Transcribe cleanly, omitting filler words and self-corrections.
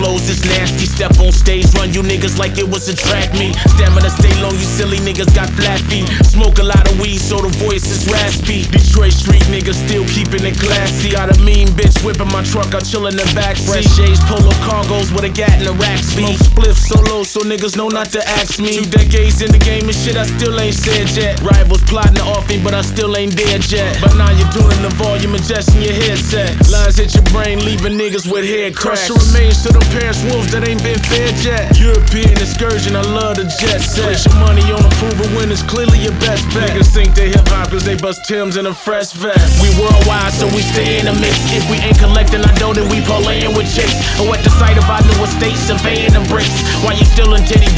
flows is nasty. Step on stage, run you niggas like it was a track meet. Stamina stay long, you silly niggas got flat feet. Smoke a lot of weed, so the voice is raspy. Detroit street niggas still keeping it classy. Got a mean bitch whipping my truck, I chill in the backseat. Fresh J's, polo cargos with a gat and a rack speed. Smoke spliff solo, so niggas know not to ask me. 2 decades in the game and shit, I still ain't said yet. Rivals plotting off me, but I still ain't dead yet. But now you're doing the volume, adjusting your headset. Lines hit your brain, leaving niggas with head cracks. Crusher remains to them Paris wolves that ain't been fed yet. European excursion, I love the jet set. Place your money on approval when it's clearly your best bet. Niggas think they hip hop cause they bust Timbs in a fresh vest. We worldwide, so we stay in the mix. If we ain't collecting our dough, then we parlaying with chicks. Or at the site of our new estate, surveying the bricks. While you still in titty